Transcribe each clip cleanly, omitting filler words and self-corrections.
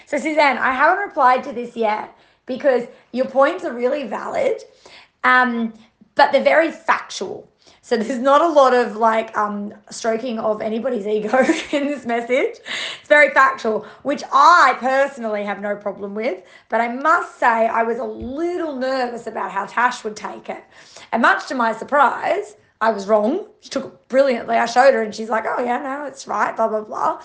So, Suzanne, I haven't replied to this yet because your points are really valid, but they're very factual. So there's not a lot of like stroking of anybody's ego in this message. It's very factual, which I personally have no problem with. But I must say I was a little nervous about how Tash would take it. And much to my surprise, I was wrong. She took it brilliantly. I showed her and she's like, oh yeah, no, it's right, blah, blah, blah.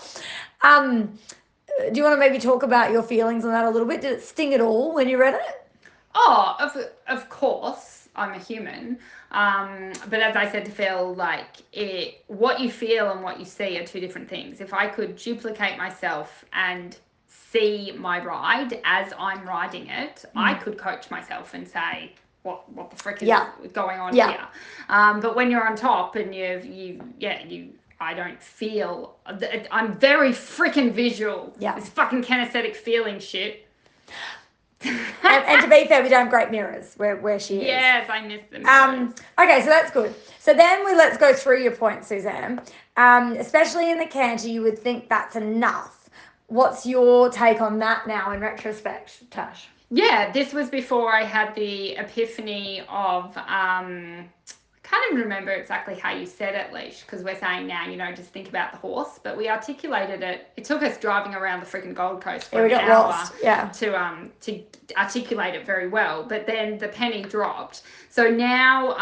Do you want to maybe talk about your feelings on that a little bit? Did it sting at all when you read it? Oh, of course, I'm a human. But as I said to Phil, like what you feel and what you see are two different things. If I could duplicate myself and see my ride as I'm riding it, I could coach myself and say, what the frick is going on here? But when you're on top and I don't feel. I'm very freaking visual. Yeah. This fucking kinesthetic feeling shit. and to be fair, we don't have great mirrors where she is. Yes, I missed them. Okay, so that's good. So then let's go through your points, Suzanne. Especially in the canter, you would think that's enough. What's your take on that now in retrospect, Tash? Yeah, this was before I had the epiphany of can't even remember exactly how you said it, Leash, because we're saying now, just think about the horse, but we articulated it. It took us driving around the freaking Gold Coast for an hour to articulate it very well, but then the penny dropped. So now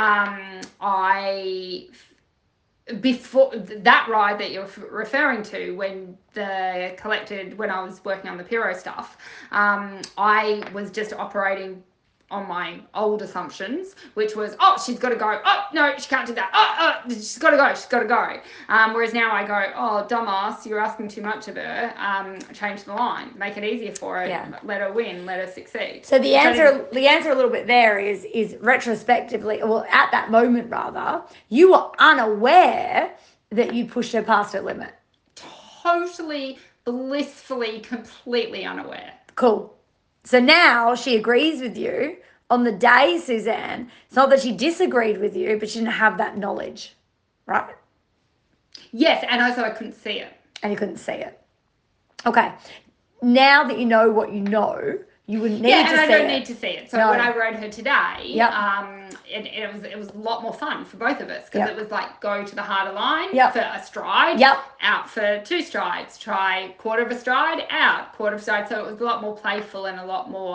before that ride that you're referring to, when I was working on the Piro stuff, I was just operating on my old assumptions, which was, oh, she's got to go. Oh, no, she can't do that. Oh, she's got to go. She's got to go. Whereas now I go, oh, dumbass, you're asking too much of her. Change the line. Make it easier for her. Yeah. Let her win. Let her succeed. So the answer a little bit there is retrospectively, well, at that moment rather, you were unaware that you pushed her past her limit. Totally, blissfully, completely unaware. Cool. So now she agrees with you. On the day, Suzanne, it's not that she disagreed with you, but she didn't have that knowledge, right? Yes, and also I couldn't see it. And you couldn't see it. Okay. Now that you know what you know, you wouldn't need to see it. Yeah, and I don't need to see it. So when I rode her today, it was a lot more fun for both of us, because it was like, go to the harder line for a stride, out for 2 strides, try quarter of a stride, out, quarter of a stride. So it was a lot more playful and a lot more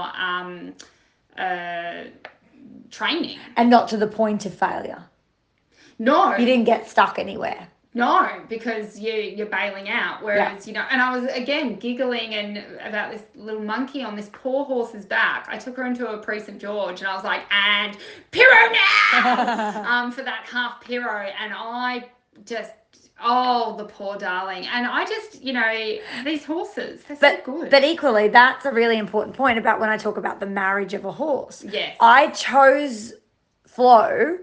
training. And not to the point of failure. No. You didn't get stuck anywhere. No, because you're bailing out. Whereas, and I was, again, giggling about this little monkey on this poor horse's back. I took her into a Prix St. George and I was like, and Piro now! For that half Piro. And I just, the poor darling. And I just, these horses, they're so good. But equally, that's a really important point about when I talk about the marriage of a horse. Yes. I chose Flo,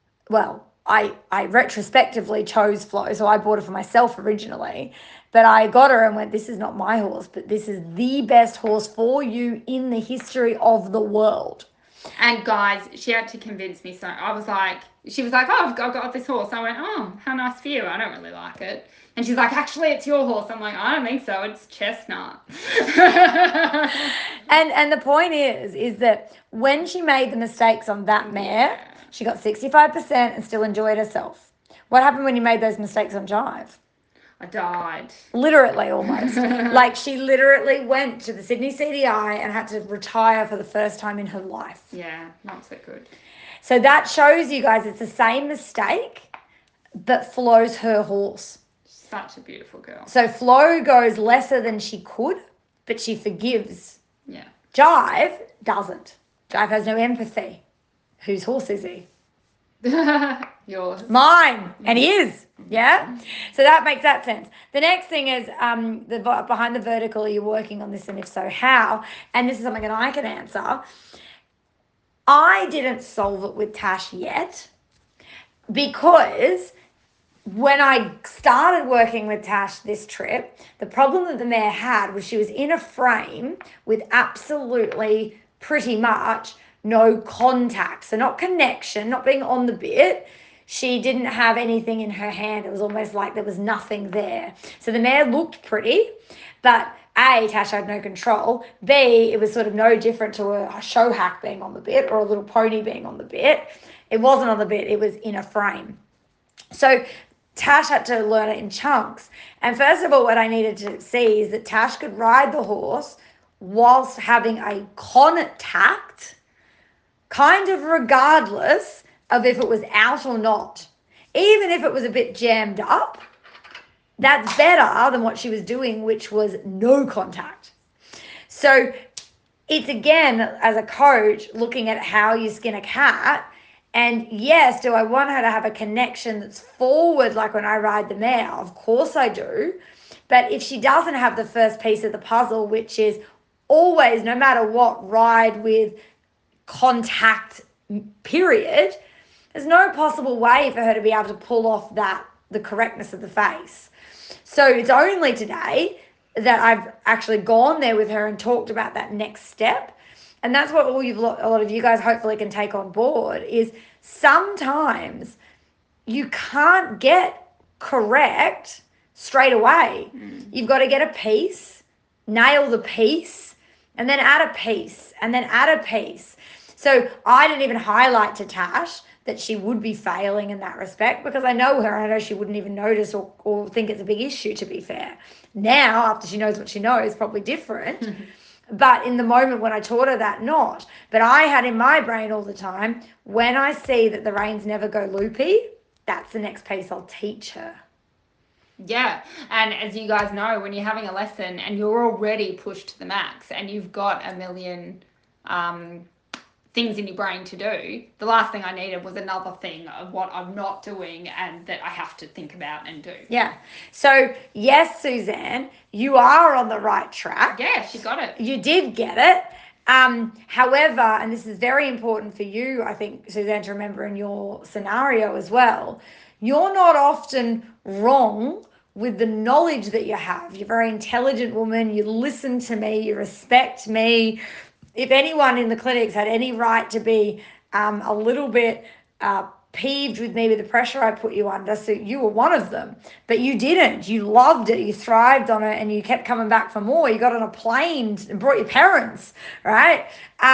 I retrospectively chose Flo, so I bought her for myself originally. But I got her and went, this is not my horse, but this is the best horse for you in the history of the world. And guys, she had to convince me. So she was like, oh, I've got this horse. I went, oh, how nice for you. I don't really like it. And she's like, actually, it's your horse. I'm like, I don't think so. It's Chestnut. And the point is that when she made the mistakes on that mare, she got 65% and still enjoyed herself. What happened when you made those mistakes on Jive? I died. Literally, almost. Like, she literally went to the Sydney CDI and had to retire for the first time in her life. Yeah, not so good. So that shows you guys it's the same mistake, but Flo's her horse. Such a beautiful girl. So Flo goes lesser than she could, but she forgives. Yeah. Jive doesn't. Jive has no empathy. Whose horse is he? Yours. Mine. And he is. Yeah? So that makes that sense. The next thing is behind the vertical, are you working on this, and if so, how? And this is something that I can answer. I didn't solve it with Tash yet because when I started working with Tash this trip, the problem that the mare had was she was in a frame with absolutely pretty much no contact. So not connection, not being on the bit. She didn't have anything in her hand. It was almost like there was nothing there. So the mare looked pretty, but A, Tash had no control. B, it was sort of no different to a show hack being on the bit or a little pony being on the bit. It wasn't on the bit, it was in a frame. So Tash had to learn it in chunks. And first of all, what I needed to see is that Tash could ride the horse whilst having a contact, kind of regardless of if it was out or not. Even if it was a bit jammed up, that's better than what she was doing, which was no contact. So it's, again, as a coach, looking at how you skin a cat. And yes, do I want her to have a connection that's forward like when I ride the mare? Of course I do. But if she doesn't have the first piece of the puzzle, which is always, no matter what, ride with contact, period, there's no possible way for her to be able to pull off the correctness of the face. So it's only today that I've actually gone there with her and talked about that next step. And that's what a lot of you guys hopefully can take on board, is sometimes you can't get correct straight away. You've got to get a piece, nail the piece, and then add a piece, and then add a piece. So I didn't even highlight to Tash that she would be failing in that respect, because I know her and I know she wouldn't even notice or think it's a big issue, to be fair. Now, after she knows what she knows, probably different. But in the moment when I taught her that, not. But I had in my brain all the time, when I see that the reins never go loopy, that's the next piece I'll teach her. Yeah, and as you guys know, when you're having a lesson and you're already pushed to the max and you've got a million things in your brain to do, the last thing I needed was another thing of what I'm not doing and that I have to think about and do. Yeah. So, yes, Suzanne, you are on the right track. Yeah, she got it. You did get it. However, and this is very important for you, I think, Suzanne, to remember in your scenario as well, you're not often wrong with the knowledge that you have. You're a very intelligent woman. You listen to me. You respect me. If anyone in the clinics had any right to be a little bit peeved with me with the pressure I put you under, so you were one of them. But you didn't. You loved it. You thrived on it, and you kept coming back for more. You got on a plane and brought your parents, right?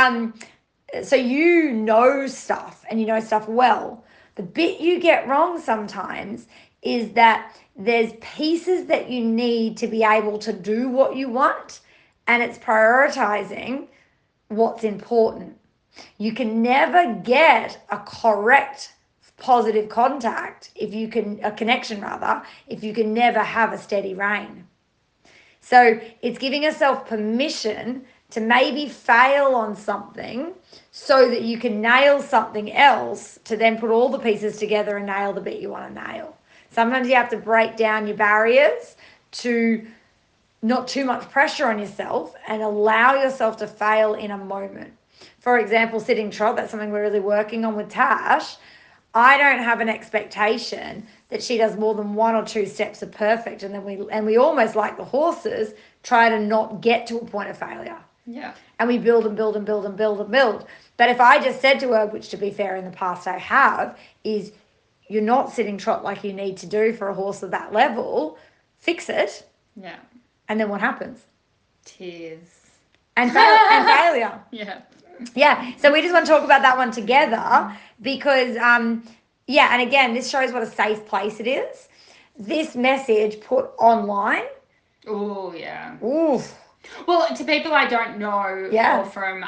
So you know stuff, and you know stuff well. The bit you get wrong sometimes is that there's pieces that you need to be able to do what you want, and it's prioritizing what's important. You can never get a correct positive contact a connection rather, if you can never have a steady rein. So it's giving yourself permission to maybe fail on something so that you can nail something else, to then put all the pieces together and nail the bit you want to nail. Sometimes you have to break down your barriers to not too much pressure on yourself and allow yourself to fail in a moment. For example, sitting trot, that's something we're really working on with Tash. I don't have an expectation that she does more than 1 or 2 steps of perfect, and then we almost, like the horses, try to not get to a point of failure. Yeah. And we build and build and build and build and build. But if I just said to her, which to be fair in the past I have, is you're not sitting trot like you need to do for a horse of that level, fix it. Yeah. And then what happens? Tears. And failure. Yeah. Yeah. So we just want to talk about that one together because, and again, this shows what a safe place it is. This message put online. Oh, yeah. Oof. Well, to people I don't know, Yeah. or from,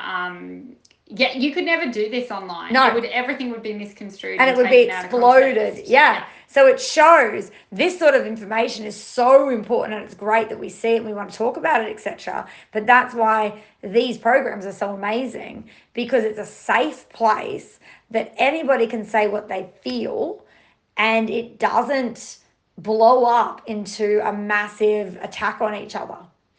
you could never do this online. No. Everything would be misconstrued. And it would be taken out of exploded. context. Yeah. So it shows this sort of information is so important, and it's great that we see it and we want to talk about it, etc. But that's why these programs are so amazing, because it's a safe place that anybody can say what they feel and it doesn't blow up into a massive attack on each other.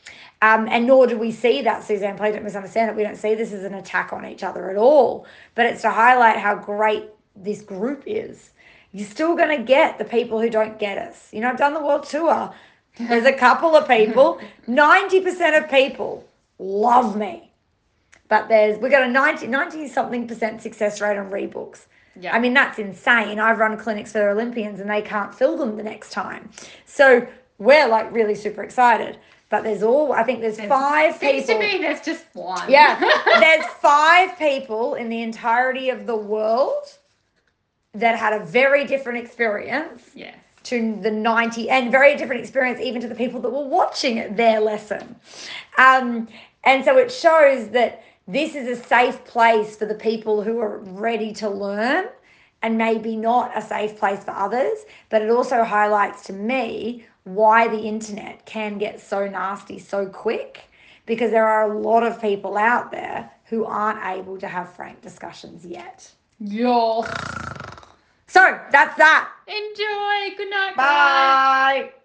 And nor do we see that, Suzanne, please don't misunderstand it. We don't see this as an attack on each other at all. But it's to highlight how great this group is. You're still going to get the people who don't get us. You know, I've done the world tour. There's a couple of people. 90% of people love me. But we got a 90-something% success rate on rebooks. Yeah. I mean, that's insane. I've run clinics for Olympians and they can't fill them the next time. So we're like really super excited. but I think there's 5 Seems people. to be there's just one. Yeah, there's 5 people in the entirety of the world that had a very different experience. Yes. To the 90, and very different experience even to the people that were watching their lesson. And so it shows that this is a safe place for the people who are ready to learn, and maybe not a safe place for others. But it also highlights to me why the internet can get so nasty so quick, because there are a lot of people out there who aren't able to have frank discussions yet. Yo. So that's that. Enjoy. Good night, guys. Bye.